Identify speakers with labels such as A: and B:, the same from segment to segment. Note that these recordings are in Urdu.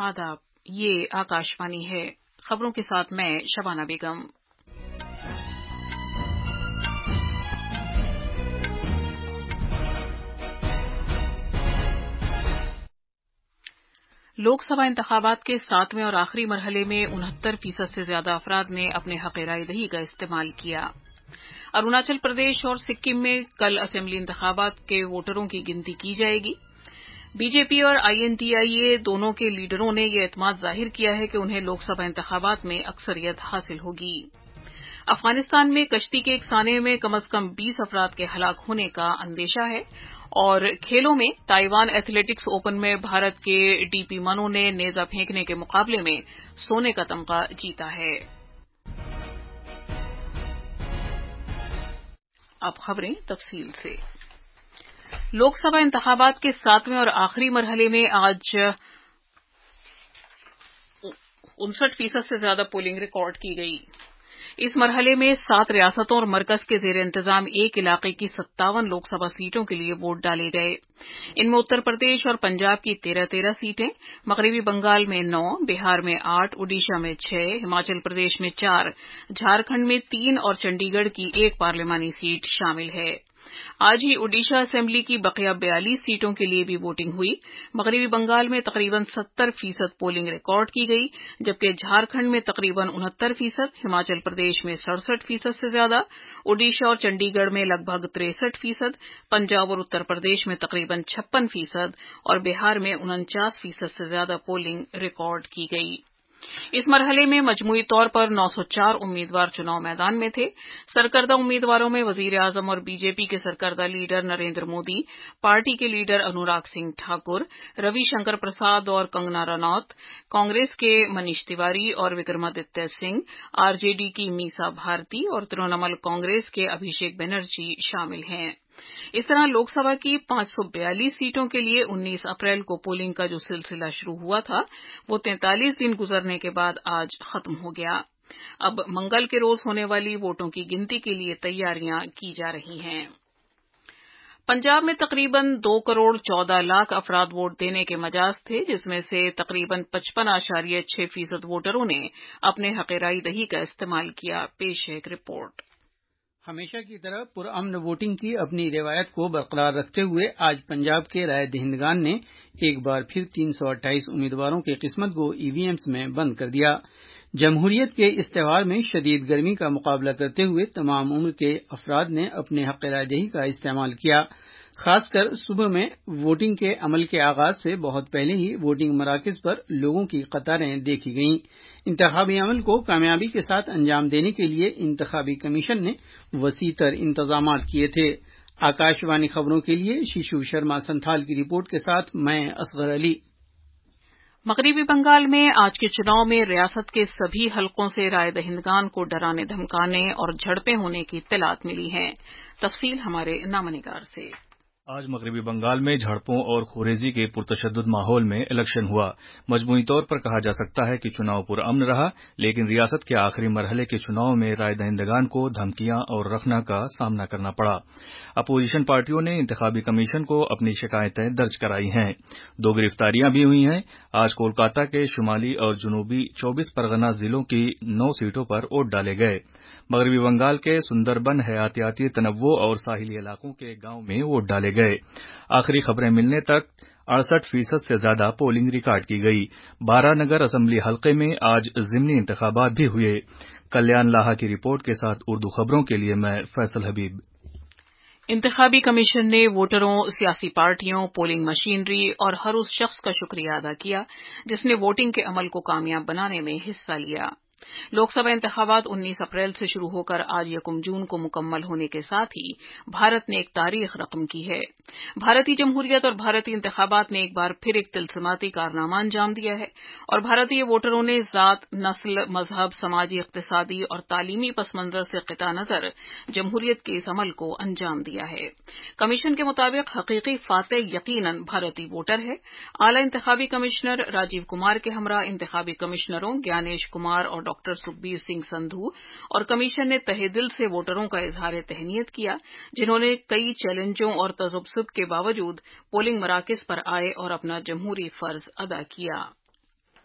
A: آداب، یہ آکاشوانی ہے۔ خبروں کے ساتھ میں شبانہ بیگم۔ لوک سبھا انتخابات کے 7ویں اور آخری مرحلے میں 69% سے زیادہ افراد نے اپنے حق رائے دہی کا استعمال کیا۔ اروناچل پردیش اور سکم میں کل اسمبلی انتخابات کے ووٹروں کی گنتی کی جائے گی۔ بی جے پی اور INTIA دونوں کے لیڈروں نے یہ اعتماد ظاہر کیا ہے کہ انہیں لوک سبھا انتخابات میں اکثریت حاصل ہوگی۔ افغانستان میں کشتی کے ایک سانحے میں کم از کم 20 افراد کے ہلاک ہونے کا اندیشہ ہے۔ اور کھیلوں میں تائیوان ایتھلیٹکس اوپن میں بھارت کے DP منو نے نیزہ پھینکنے کے مقابلے میں سونے کا تمغہ جیتا ہے۔ اب خبریں تفصیل سے۔ لوک سبھا انتخابات کے 7ویں اور آخری مرحلے میں آج 59% سے زیادہ پولنگ ریکارڈ کی گئی۔ اس مرحلے میں 7 ریاستوں اور مرکز کے زیر انتظام ایک علاقے کی 57 لوک سبھا سیٹوں کے لیے ووٹ ڈالے گئے۔ ان میں اتر پردیش اور پنجاب کی 13 سیٹیں، مغربی بنگال میں 9، بہار میں 8، اڈیشہ میں 6، ہماچل پردیش میں 4، جھارکھنڈ میں 3 اور چنڈی گڑھ کی 1 پارلیمانی سیٹ شامل ہے۔ آج ہی اڈیشہ اسمبلی کی بقیہ 42 سیٹوں کے لیے بھی ووٹنگ ہوئی۔ مغربی بنگال میں تقریباً 70% پولنگ ریکارڈ کی گئی، جبکہ جھارکھنڈ میں تقریباً 69%، ہماچل پردیش میں 67% سے زیادہ، اڈیشہ اور چنڈی گڑھ میں لگ بھگ 63%، پنجاب اور اتر پردیش میں تقریباً 56% اور بہار میں 49% سے زیادہ پولنگ ریکارڈ کی گئی۔ اس مرحلے میں مجموعی طور پر 904 امیدوار چناؤ میدان میں تھے۔ سرکردہ امیدواروں میں وزیر اعظم اور بی جے پی کے سرکردہ لیڈر نریندر مودی، پارٹی کے لیڈر انوراگ سنگھ ٹھاکر، روی شنکر پرساد اور کنگنا رنوت، کانگریس کے منیش تیواری اور وکرمادتیہ سنگھ، RJD کی میسا بھارتی اور ترنمول کانگریس کے ابھیشیک بنرجی شامل ہیں۔ اس طرح لوک سبھا کی 542 سیٹوں کے لیے 19 اپریل کو پولنگ کا جو سلسلہ شروع ہوا تھا وہ 43 دن گزرنے کے بعد آج ختم ہو گیا۔ اب منگل کے روز ہونے والی ووٹوں کی گنتی کے لیے تیاریاں کی جا رہی ہیں۔ پنجاب میں تقریباً 2 کروڑ 14 لاکھ افراد ووٹ دینے کے مجاز تھے، جس میں سے تقریباً 55.6% ووٹروں نے اپنے حق رائے دہی کا استعمال کیا۔ پیش ہے ایک رپورٹ۔
B: ہمیشہ کی طرح پرامن ووٹنگ کی اپنی روایت کو برقرار رکھتے ہوئے آج پنجاب کے رائے دہندگان نے ایک بار پھر 328 امیدواروں کی قسمت کو EVMs میں بند کر دیا۔ جمہوریت کے اس تہوار میں شدید گرمی کا مقابلہ کرتے ہوئے تمام عمر کے افراد نے اپنے حق رائے دہی کا استعمال کیا۔ خاص کر صبح میں ووٹنگ کے عمل کے آغاز سے بہت پہلے ہی ووٹنگ مراکز پر لوگوں کی قطاریں دیکھی گئیں۔ انتخابی عمل کو کامیابی کے ساتھ انجام دینے کے لیے انتخابی کمیشن نے وسیع تر انتظامات کیے تھے۔ آکاشوانی خبروں کے لیے شیشو شرما سنتھال کی رپورٹ کے ساتھ میں اصغر علی۔
A: مغربی بنگال میں آج کے چناؤ میں ریاست کے سبھی حلقوں سے رائے دہندگان کو ڈرانے دھمکانے اور جھڑپیں ہونے کی اطلاعات ملی ہیں۔ تفصیل ہمارے نامہ نگار سے۔
C: آج مغربی بنگال میں جھڑپوں اور خوریزی کے پرتشدد ماحول میں الیکشن ہوا۔ مجموعی طور پر کہا جا سکتا ہے کہ چناؤ پرامن رہا، لیکن ریاست کے آخری مرحلے کے چناؤ میں رائے دہندگان کو دھمکیاں اور رخنہ کا سامنا کرنا پڑا۔ اپوزیشن پارٹیوں نے انتخابی کمیشن کو اپنی شکایتیں درج کرائی ہیں۔ 2 گرفتاریاں بھی ہوئی ہیں۔ آج کولکاتہ کے شمالی اور جنوبی 24 پرگنہ ضلعوں کی 9 سیٹوں پر ووٹ ڈالے گئے۔ مغربی بنگال کے سندربن حیاتیاتی تنوع اور ساحلی علاقوں کے گاؤں میں ووٹ ڈالے گئے۔ آخری خبریں ملنے تک 68% سے زیادہ پولنگ ریکارڈ کی گئی۔ بارہ نگر اسمبلی حلقے میں آج ضمنی انتخابات بھی ہوئے۔ کلیان لاہا کی رپورٹ کے ساتھ اردو خبروں کے لیے میں فیصل حبیب۔
A: انتخابی کمیشن نے ووٹروں، سیاسی پارٹیوں، پولنگ مشینری اور ہر اس شخص کا شکریہ ادا کیا جس نے ووٹنگ کے عمل کو کامیاب بنانے میں حصہ لیا۔ لوک سبھا انتخابات 19 اپریل سے شروع ہو کر آج 1 جون کو مکمل ہونے کے ساتھ ہی بھارت نے ایک تاریخ رقم کی ہے۔ بھارتی جمہوریت اور بھارتی انتخابات نے ایک بار پھر ایک طلسماتی کارنامہ انجام دیا ہے اور بھارتی ووٹروں نے ذات، نسل، مذہب، سماجی، اقتصادی اور تعلیمی پس منظر سے قطع نظر جمہوریت کے اس عمل کو انجام دیا ہے۔ کمیشن کے مطابق حقیقی فاتح یقیناً بھارتی ووٹر ہے۔ اعلیٰ انتخابی کمشنر راجیو کمار کے ہمراہ انتخابی کمشنروں گیانیش کمار اور ڈاکٹر سکھبیر سنگھ سندھو اور کمیشن نے تہہ دل سے ووٹروں کا اظہار تہنیت کیا جنہوں نے کئی چیلنجوں اور تذبذب کے باوجود پولنگ مراکز پر آئے اور اپنا جمہوری فرض ادا کیا۔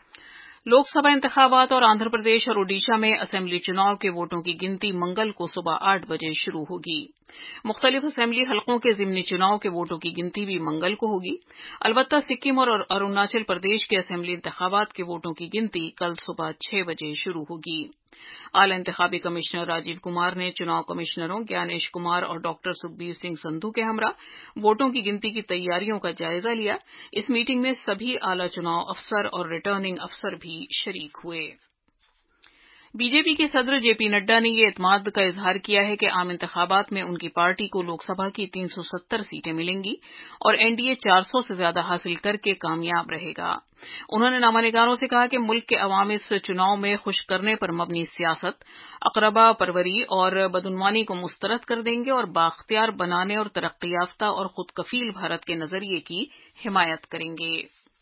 A: لوک سبھا انتخابات اور آندھرا پردیش اور اوڈیشہ میں اسمبلی چناؤ کے ووٹوں کی گنتی منگل کو صبح 8 بجے شروع ہوگی۔ مختلف اسمبلی حلقوں کے ضمنی چناؤ کے ووٹوں کی گنتی بھی منگل کو ہوگی۔ البتہ سکم اور اروناچل پردیش کے اسمبلی انتخابات کے ووٹوں کی گنتی کل صبح 6 بجے شروع ہوگی۔ اعلی انتخابی کمشنر راجیو کمار نے چناؤ کمشنروں گیانیش کمار اور ڈاکٹر سکھبیر سنگھ سندھو کے ہمراہ ووٹوں کی گنتی کی تیاریوں کا جائزہ لیا۔ اس میٹنگ میں سبھی اعلی چناؤ افسر اور ریٹرننگ افسر بھی شریک ہوئے۔ بی جے پی کے صدر جے پی نڈا نے یہ اعتماد کا اظہار کیا ہے کہ عام انتخابات میں ان کی پارٹی کو لوک سبھا کی 370 سیٹیں ملیں گی اور این ڈی اے 400 سے زیادہ حاصل کر کے کامیاب رہے گا۔ انہوں نے نامہ نگاروں سے کہا کہ ملک کے عوام اس چناؤ میں خوش کرنے پر مبنی سیاست، اقربا پروری اور بدعنوانی کو مسترد کر دیں گے اور بااختیار بنانے اور ترقی یافتہ اور خود کفیل بھارت کے نظریے کی حمایت کریں گے۔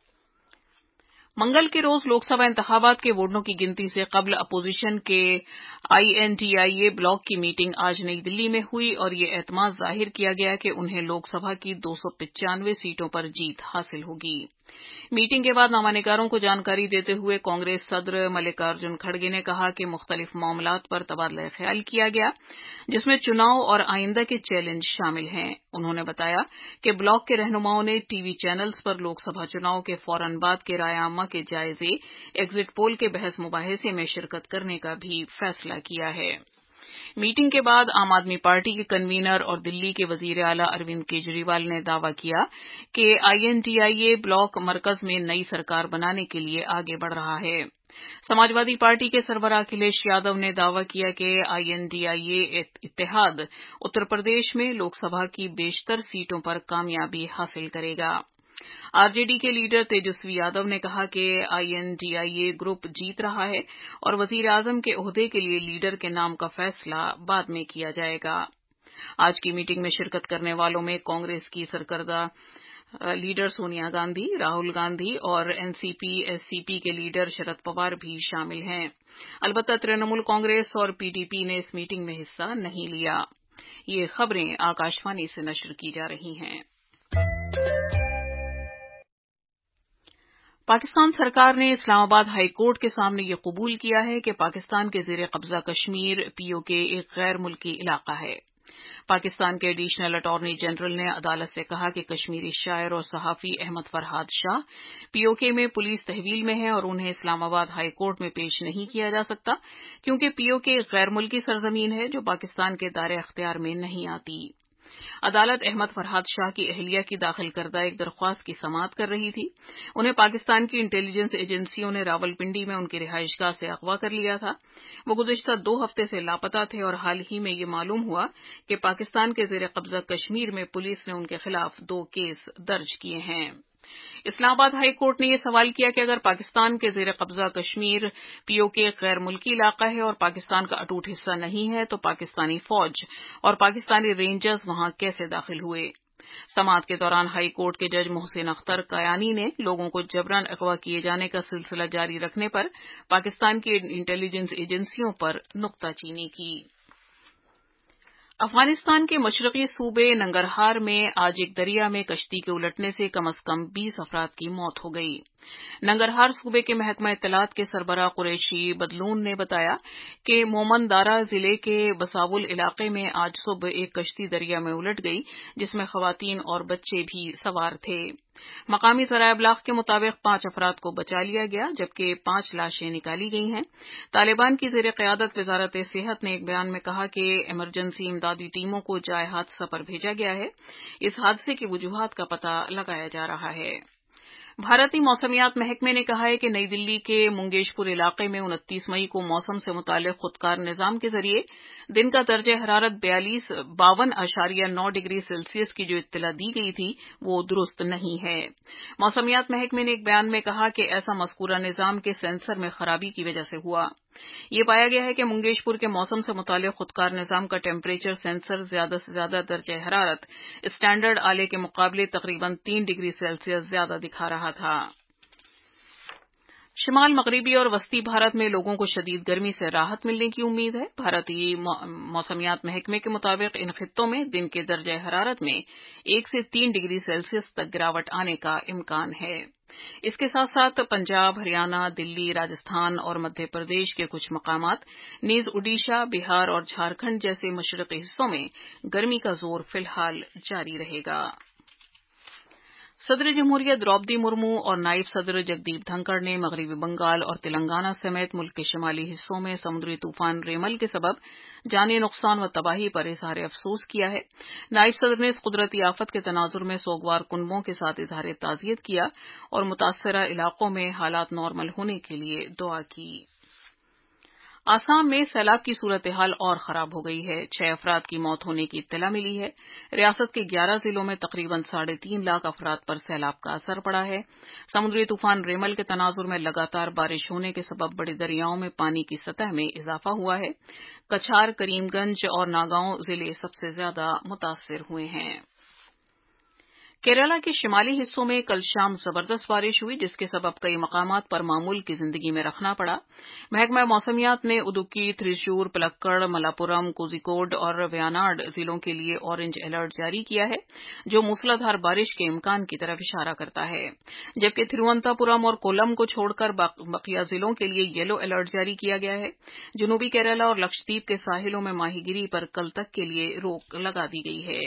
A: منگل کے روز لوک سبھا انتخابات کے ووٹوں کی گنتی سے قبل اپوزیشن کے I N D I A bloc کی میٹنگ آج نئی دلی میں ہوئی اور یہ اعتماد ظاہر کیا گیا کہ انہیں لوک سبھا کی 295 سیٹوں پر جیت حاصل ہوگی۔ میٹنگ کے بعد نامہ نگاروں کو جانکاری دیتے ہوئے کانگریس صدر ملکارجن کھڑگے نے کہا کہ مختلف معاملات پر تبادلہ خیال کیا گیا جس میں چناؤ اور آئندہ کے چیلنج شامل ہیں۔ انہوں نے بتایا کہ بلاک کے رہنماؤں نے ٹی وی چینلز پر لوک سبھا چناؤ کے فوراً بعد کے رائے عامہ کے جائزے، ایگزٹ پول کے بحث مباحثے میں شرکت کرنے کا بھی فیصلہ کیا ہے۔ میٹنگ کے بعد عام آدمی پارٹی کے کنوینر اور دلی کے وزیر اعلیٰ اروند کیجریوال نے دعویٰ کیا کہ I N D I A bloc مرکز میں نئی سرکار بنانے کے لیے آگے بڑھ رہا ہے۔ سماجوادی پارٹی کے سربراہ اکھلیش یادو نے دعویٰ کیا کہ آئی این ڈی آئی اے اتحاد اتر پردیش میں لوک سبھا کی بیشتر سیٹوں پر کامیابی حاصل کرے گا۔ آر جے ڈی کے لیڈر تیجسوی یادو نے کہا کہ I N D I A group جیت رہا ہے اور وزیر اعظم کے عہدے کے لیے لیڈر کے نام کا فیصلہ بعد میں کیا جائے گا۔ آج کی میٹنگ میں شرکت کرنے والوں میں کانگریس کی سرکردہ لیڈر سونیا گاندھی، راہل گاندھی اور این سی پی ایس سی پی کے لیڈر شرد پوار بھی شامل ہیں۔ البتہ ترنمول کانگریس اور پی ڈی پی نے اس میٹنگ میں حصہ نہیں لیا۔ یہ خبریں آکاشوانی سے نشر کی جا رہی ہیں۔ پاکستان سرکار نے اسلام آباد ہائی کورٹ کے سامنے یہ قبول کیا ہے کہ پاکستان کے زیر قبضہ کشمیر پی او کے ایک غیر ملکی علاقہ ہے۔ پاکستان کے ایڈیشنل اٹارنی جنرل نے عدالت سے کہا کہ کشمیری شاعر اور صحافی احمد فرحاد شاہ پی او کے میں پولیس تحویل میں ہیں اور انہیں اسلام آباد ہائی کورٹ میں پیش نہیں کیا جا سکتا کیونکہ پی او کے ایک غیر ملکی سرزمین ہے جو پاکستان کے دائرہ اختیار میں نہیں آتی۔ عدالت احمد فرحاد شاہ کی اہلیہ کی داخل کردہ ایک درخواست کی سماعت کر رہی تھی۔ انہیں پاکستان کی انٹیلیجنس ایجنسیوں نے راولپنڈی میں ان کی رہائش گاہ سے اغوا کر لیا تھا۔ وہ گزشتہ 2 ہفتے سے لاپتہ تھے اور حال ہی میں یہ معلوم ہوا کہ پاکستان کے زیر قبضہ کشمیر میں پولیس نے ان کے خلاف 2 کیس درج کیے ہیں۔ اسلام آباد ہائی کورٹ نے یہ سوال کیا کہ اگر پاکستان کے زیر قبضہ کشمیر پی او کے ایک غیر ملکی علاقہ ہے اور پاکستان کا اٹوٹ حصہ نہیں ہے تو پاکستانی فوج اور پاکستانی رینجرز وہاں کیسے داخل ہوئے؟ سماعت کے دوران ہائی کورٹ کے جج محسن اختر کیانی نے لوگوں کو جبراً اغوا کیے جانے کا سلسلہ جاری رکھنے پر پاکستان کی انٹیلیجنس ایجنسیوں پر نکتہ چینی کی۔ افغانستان کے مشرقی صوبے ننگرہار میں آج ایک دریا میں کشتی کے الٹنے سے کم از کم 20 افراد کی موت ہو گئی۔ ننگرہار صوبے کے محکمہ اطلاعات کے سربراہ قریشی بدلون نے بتایا کہ مومن دارا ضلع کے بساول علاقے میں آج صبح ایک کشتی دریا میں الٹ گئی جس میں خواتین اور بچے بھی سوار تھے۔ مقامی ذرائع ابلاغ کے مطابق 5 افراد کو بچا لیا گیا جبکہ 5 لاشیں نکالی گئی ہیں۔ طالبان کی زیر قیادت وزارت صحت نے ایک بیان میں کہا کہ ایمرجنسی امدادی ٹیموں کو جائے حادثہ پر بھیجا گیا ہے۔ اس حادثے کی وجوہات کا پتہ لگایا جا رہا ہے۔ بھارتی موسمیات محکمے نے کہا ہے کہ نئی دلی کے منگیش پور علاقے میں 29 مئی کو موسم سے متعلق خودکار نظام کے ذریعے دن کا درجہ حرارت 52.9 ڈگری سیلسیس کی جو اطلاع دی گئی تھی وہ درست نہیں ہے۔ موسمیات محکمے نے ایک بیان میں کہا کہ ایسا مذکورہ نظام کے سینسر میں خرابی کی وجہ سے ہوا۔ یہ پایا گیا ہے کہ منگیش پور کے موسم سے متعلق خودکار نظام کا ٹیمپریچر سینسر زیادہ سے زیادہ درجہ حرارت اسٹینڈرڈ آلے کے مقابلے تقریباً 3 ڈگری سیلسیس زیادہ دکھا رہا تھا۔ شمال مغربی اور وسطی بھارت میں لوگوں کو شدید گرمی سے راحت ملنے کی امید ہے۔ بھارتی موسمیات محکمے کے مطابق ان خطوں میں دن کے درجہ حرارت میں 1 سے 3 ڈگری سیلسیس تک گراوٹ آنے کا امکان ہے۔ اس کے ساتھ ساتھ پنجاب، ہریانہ، دلی، راجستھان اور مدھیہ پردیش کے کچھ مقامات نیز اڈیشہ، بہار اور جھارکھنڈ جیسے مشرقی حصوں میں گرمی کا زور فی الحال جاری رہے گا۔ صدر جمہوریہ دروپدی مرمو اور نائب صدر جگدیپ دھنکڑ نے مغربی بنگال اور تلنگانہ سمیت ملک کے شمالی حصوں میں سمندری طوفان ریمل کے سبب جانی نقصان و تباہی پر اظہار افسوس کیا ہے۔ نائب صدر نے اس قدرتی آفت کے تناظر میں سوگوار کنبوں کے ساتھ اظہار تعزیت کیا اور متاثرہ علاقوں میں حالات نارمل ہونے کے لیے دعا کی۔ آسام میں سیلاب کی صورتحال اور خراب ہو گئی ہے۔ 6 افراد کی موت ہونے کی اطلاع ملی ہے۔ ریاست کے 11 ضلعوں میں تقریباً 3.5 لاکھ افراد پر سیلاب کا اثر پڑا ہے۔ سمندری طوفان ریمل کے تناظر میں لگاتار بارش ہونے کے سبب بڑے دریاؤں میں پانی کی سطح میں اضافہ ہوا ہے۔ کچھار، کریم گنج اور ناگاؤں ضلع سب سے زیادہ متاثر ہوئے ہیں۔ کیرالہ کے شمالی حصوں میں کل شام زبردست بارش ہوئی، جس کے سبب کئی مقامات پر معمول کی زندگی میں رکھنا پڑا۔ محکمہ موسمیات نے ادوکی، تھریشور، پلکڑ، ملاپورم، کوزیکوڈ اور ویاناڈ ضلعوں کے لیے اورنج الرٹ جاری کیا ہے، جو موسلا دھار بارش کے امکان کی طرف اشارہ کرتا ہے، جبکہ تھیرووننتھاپورم اور کولم کو چھوڑ کر بقیہ ضلعوں کے لیے یلو الرٹ جاری کیا گیا ہے۔ جنوبی کیرالہ اور لکشدیپ کے ساحلوں میں ماہی گیری پر کل تک کے لیے روک لگا دی گئی ہے۔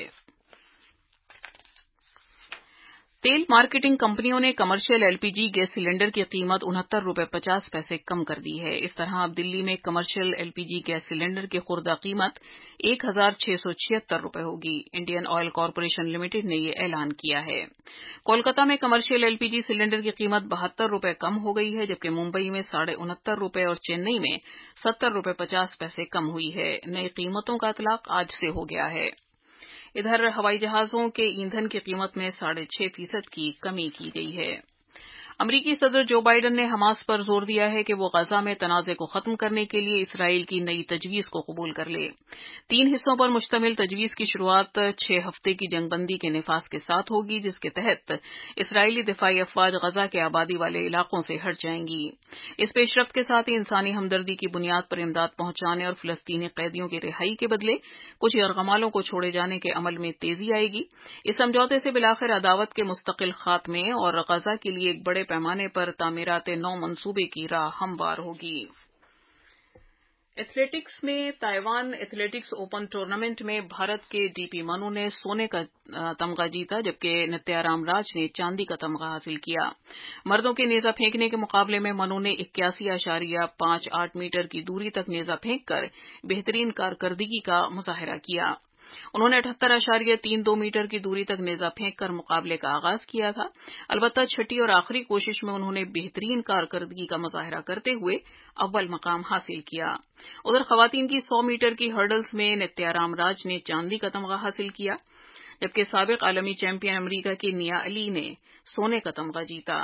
A: تیل مارکیٹنگ کمپنیوں نے commercial L P G gas cylinder کی قیمت 69 روپے 50 پیسے کم کر دی ہے۔ اس طرح اب دلی میں commercial L P G gas cylinder کی خوردہ قیمت 1676 روپے ہوگی۔ انڈین آئل کارپوریشن لمیٹڈ نے یہ اعلان کیا ہے۔ کولکاتہ میں commercial L P G cylinder کی قیمت 72 روپے کم ہو گئی ہے، جبکہ ممبئی میں 69.5 روپے اور چنئی میں 70 روپے 50 پیسے کم ہوئی ہے۔ نئی قیمتوں کا اطلاق آج سے ہو گیا ہے۔ ادھر ہوائی جہازوں کے ایندھن کی قیمت میں 6.5% کی کمی کی گئی ہے۔ امریکی صدر جو بائیڈن نے حماس پر زور دیا ہے کہ وہ غزہ میں تنازع کو ختم کرنے کے لیے اسرائیل کی نئی تجویز کو قبول کر لے۔ 3 حصوں پر مشتمل تجویز کی شروعات 6 ہفتے کی جنگ بندی کے نفاذ کے ساتھ ہوگی، جس کے تحت اسرائیلی دفاعی افواج غزہ کے آبادی والے علاقوں سے ہٹ جائیں گی۔ اس پیش رفت کے ساتھ ہی انسانی ہمدردی کی بنیاد پر امداد پہنچانے اور فلسطینی قیدیوں کی رہائی کے بدلے کچھ یرغمالوں کو چھوڑے جانے کے عمل میں تیزی آئے گی۔ اس سمجھوتے سے بالآخر عداوت کے مستقل خاتمے اور غزہ کے لیے ایک بڑے پیمانے پر تعمیرات نو منصوبے کی راہ ہموار ہوگی۔ ایتھلیٹکس میں تائیوان ایتھلیٹکس اوپن ٹورنامنٹ میں بھارت کے ڈی پی منو نے سونے کا تمغہ جیتا، جبکہ نتیا رام راج نے چاندی کا تمغہ حاصل کیا۔ مردوں کے نیزہ پھینکنے کے مقابلے میں منو نے 81.58 میٹر کی دوری تک نیزہ پھینک کر بہترین کارکردگی کا مظاہرہ کیا۔ انہوں نے 78.32 میٹر کی دوری تک نیزہ پھینک کر مقابلے کا آغاز کیا تھا۔ البتہ چھٹی اور آخری کوشش میں انہوں نے بہترین کارکردگی کا مظاہرہ کرتے ہوئے اول مقام حاصل کیا۔ ادھر خواتین کی 100 میٹر کی ہرڈلز میں نتیا رام راج نے چاندی کا تمغہ حاصل کیا، جبکہ سابق عالمی چیمپئن امریکہ کی نیا علی نے سونے کا تمغہ جیتا۔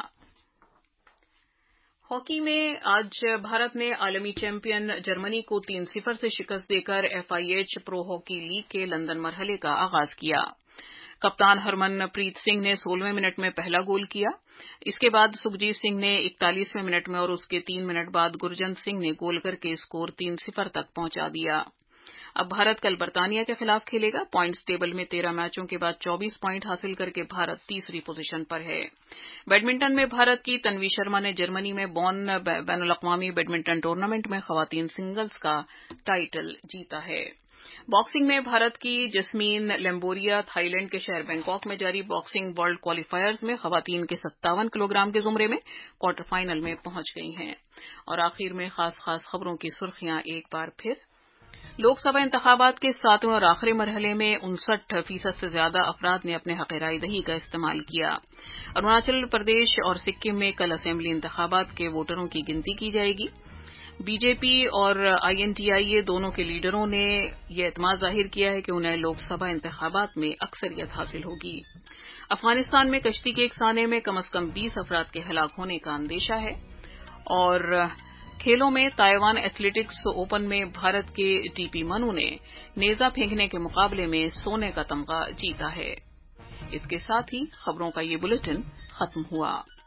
A: ہاکی میں آج بھارت نے عالمی چیمپئن جرمنی کو 3-0 سے شکست دے کر FIH پرو ہاکی لیگ کے لندن مرحلے کا آغاز کیا۔ کپتان ہرمن پریت سنگھ نے 16ویں منٹ میں پہلا گول کیا۔ اس کے بعد سکھجیت سنگھ نے 41ویں منٹ میں اور اس کے 3 منٹ بعد گرجنت سنگھ نے گول کر کے اسکور 3-0 تک پہنچا دیا۔ اب بھارت کل برطانیہ کے خلاف کھیلے گا۔ پوائنٹس ٹیبل میں 13 میچوں کے بعد 24 پوائنٹ حاصل کر کے بھارت تیسری پوزیشن پر ہے۔ بیڈمنٹن میں بھارت کی تنوی شرما نے جرمنی میں بون بین الاقوامی بیڈمنٹن ٹورنامنٹ میں خواتین سنگلز کا ٹائٹل جیتا ہے۔ باکسنگ میں بھارت کی جسمین لیمبوریا تھائی لینڈ کے شہر بینکاک میں جاری باکسنگ ورلڈ کوالیفائرز میں خواتین کے 57 کلو گرام کے زمرے میں کوارٹر فائنل میں پہنچ گئی ہیں۔ اور آخر میں خاص خبروں کی سرخیاں ایک بار پھر۔ لوک سبھا انتخابات کے 7ویں اور آخری مرحلے میں 59% سے زیادہ افراد نے اپنے حق رائے دہی کا استعمال کیا۔ اروناچل پردیش اور سکم میں کل اسمبلی انتخابات کے ووٹروں کی گنتی کی جائے گی۔ بی جے پی اور INTIA دونوں کے لیڈروں نے یہ اعتماد ظاہر کیا ہے کہ انہیں لوک سبھا انتخابات میں اکثریت حاصل ہوگی۔ افغانستان میں کشتی کے ایک سانحے میں کم از کم 20 افراد کے ہلاک ہونے کا اندیشہ ہے۔ اور کھیلوں میں تائیوان ایتھلیٹکس اوپن میں بھارت کے ڈی پی منو نے نیزہ پھینکنے کے مقابلے میں سونے کا تمغہ جیتا ہے۔ اس کے ساتھ ہی خبروں کا یہ بلیٹن ختم ہوا۔